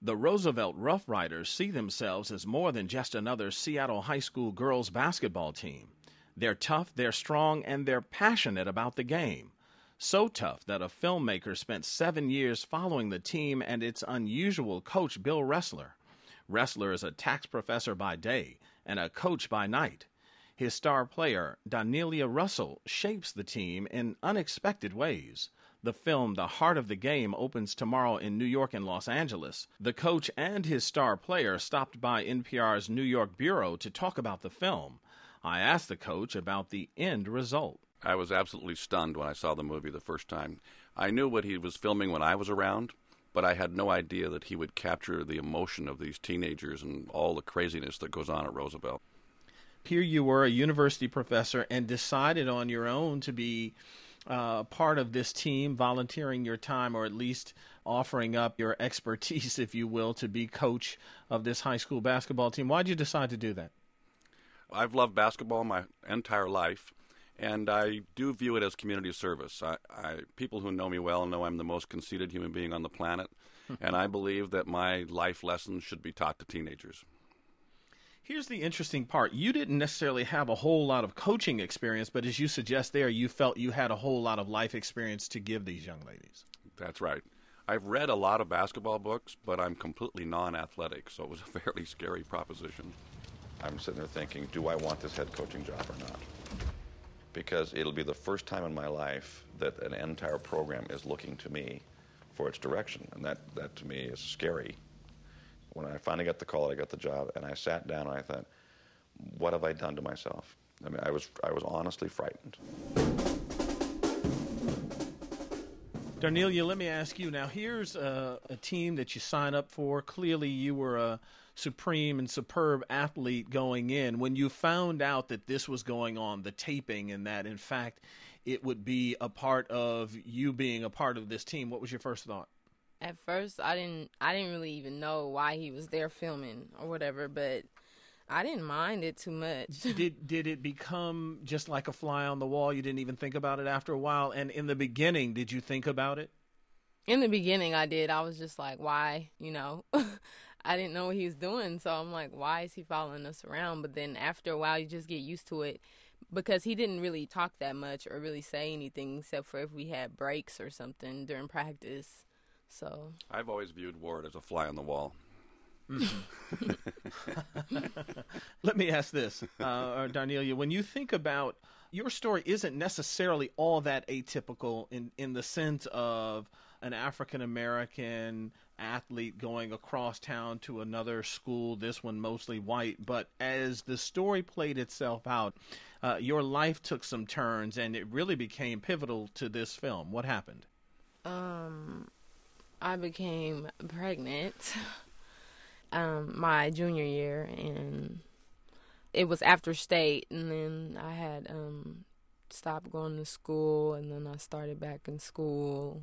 The Roosevelt Rough Riders see themselves as more than just another Seattle high school girls basketball team. They're tough, they're strong, and they're passionate about the game. So tough that a filmmaker spent 7 years following the team and its unusual coach, Bill Ressler. Ressler is a tax professor by day and a coach by night. His star player, Danelia Russell, shapes the team in unexpected ways. The film The Heart of the Game opens tomorrow in New York and Los Angeles. The coach and his star player stopped by NPR's New York bureau to talk about the film. I asked the coach about the end result. I was absolutely stunned when I saw the movie the first time. I knew what he was filming when I was around, but I had no idea that he would capture the emotion of these teenagers and all the craziness that goes on at Roosevelt. Here you were, a university professor, and decided on your own to be part of this team, volunteering your time, or at least offering up your expertise, if you will, to be coach of this high school basketball team. Why did you decide to do that? I've loved basketball my entire life, and I do view it as community service. People who know me well know I'm the most conceited human being on the planet, and I believe that my life lessons should be taught to teenagers. Here's the interesting part. You didn't necessarily have a whole lot of coaching experience, but as you suggest there, you felt you had a whole lot of life experience to give these young ladies. That's right. I've read a lot of basketball books, but I'm completely non-athletic, so it was a fairly scary proposition. I'm sitting there thinking, do I want this head coaching job or not? Because it'll be the first time in my life that an entire program is looking to me for its direction, and that to me is scary. When I finally got the call, I got the job, and I sat down and I thought, what have I done to myself? I mean, I was honestly frightened. Danelia, let me ask you now, here's a team that you sign up for. Clearly you were a supreme and superb athlete going in. When you found out that this was going on, the taping, and that, in fact, it would be a part of you being a part of this team, what was your first thought? At first, I didn't really even know why he was there filming or whatever, but I didn't mind it too much. Did it become just like a fly on the wall? You didn't even think about it after a while? And in the beginning, did you think about it? In the beginning, I did. I was just like, why? I didn't know what he was doing, so I'm like, why is he following us around? But then after a while, you just get used to it because he didn't really talk that much or really say anything except for if we had breaks or something during practice. So I've always viewed Ward as a fly on the wall. Mm-hmm. Let me ask this, Danelia, when you think about your story isn't necessarily all that atypical in the sense of an African-American athlete going across town to another school, this one mostly white, but as the story played itself out, your life took some turns and it really became pivotal to this film. What happened? I became pregnant my junior year, and it was after state, and then I had stopped going to school, and then I started back in school.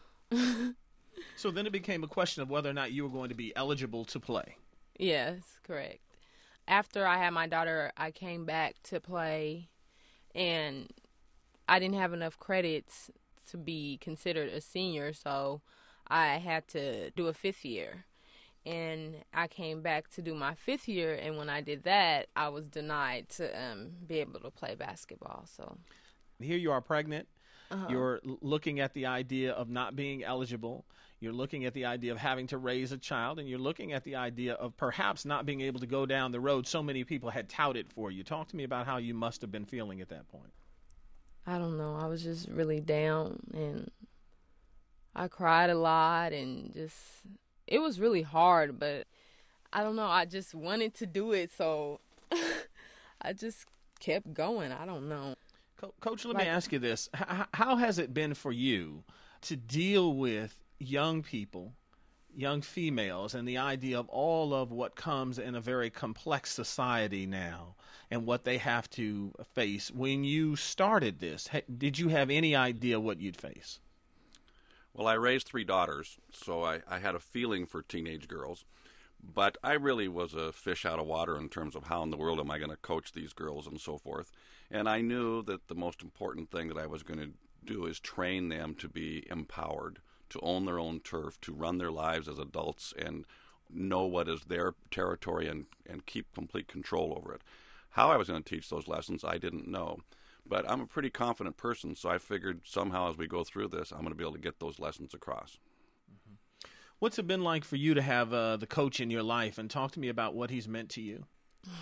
So then it became a question of whether or not you were going to be eligible to play. Yes, correct. After I had my daughter, I came back to play, and I didn't have enough credits to be considered a senior, so I had to do a fifth year. And I came back to do my fifth year, and when I did that, I was denied to be able to play basketball. So here you are pregnant. You're looking at the idea of not being eligible. You're looking at the idea of having to raise a child, and you're looking at the idea of perhaps not being able to go down the road so many people had touted for you. Talk to me about how you must have been feeling at that point. I don't know. I was just really down, and I cried a lot, and it was really hard, but I don't know. I just wanted to do it, so I just kept going. I don't know. Coach, let me ask you this. How has it been for you to deal with young people, young females, and the idea of all of what comes in a very complex society now and what they have to face? When you started this, did you have any idea what you'd face? Well, I raised 3 daughters, so I had a feeling for teenage girls. But I really was a fish out of water in terms of how in the world am I going to coach these girls and so forth. And I knew that the most important thing that I was going to do is train them to be empowered, to own their own turf, to run their lives as adults and know what is their territory and keep complete control over it. How I was going to teach those lessons, I didn't know. But I'm a pretty confident person, so I figured somehow as we go through this, I'm going to be able to get those lessons across. What's it been like for you to have the coach in your life? And talk to me about what he's meant to you.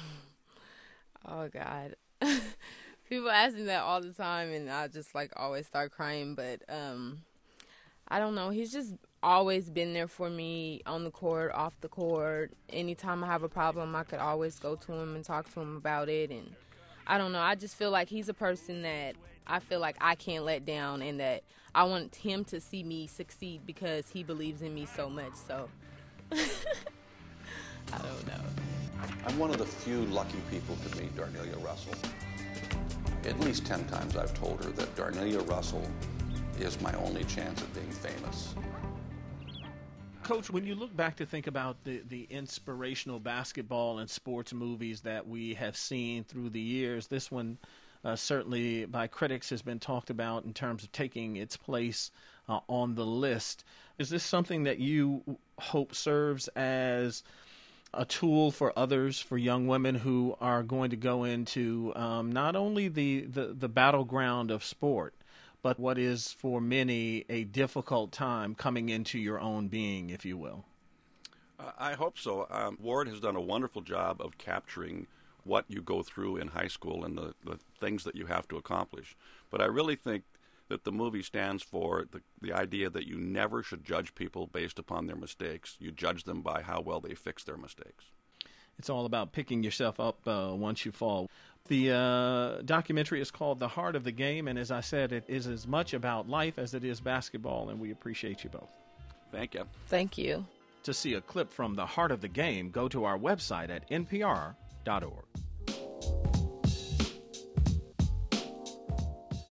Oh, God. People ask me that all the time, and I just, always start crying. But I don't know. He's just always been there for me on the court, off the court. Anytime I have a problem, I could always go to him and talk to him about it. And I don't know. I just feel like he's a person that I feel like I can't let down, and that I want him to see me succeed because he believes in me so much. So I don't know. I'm one of the few lucky people to meet Darnelia Russell. At least 10 times I've told her that Darnelia Russell is my only chance of being famous. Coach, when you look back to think about the inspirational basketball and sports movies that we have seen through the years, this one certainly by critics has been talked about in terms of taking its place on the list. Is this something that you hope serves as a tool for others, for young women who are going to go into not only the battleground of sport, but what is for many a difficult time coming into your own being, if you will? I hope so. Ward has done a wonderful job of capturing what you go through in high school and the things that you have to accomplish. But I really think that the movie stands for the idea that you never should judge people based upon their mistakes. You judge them by how well they fix their mistakes. It's all about picking yourself up once you fall. The documentary is called The Heart of the Game, and as I said, it is as much about life as it is basketball, and we appreciate you both. Thank you. Thank you. To see a clip from The Heart of the Game, go to our website at npr.org.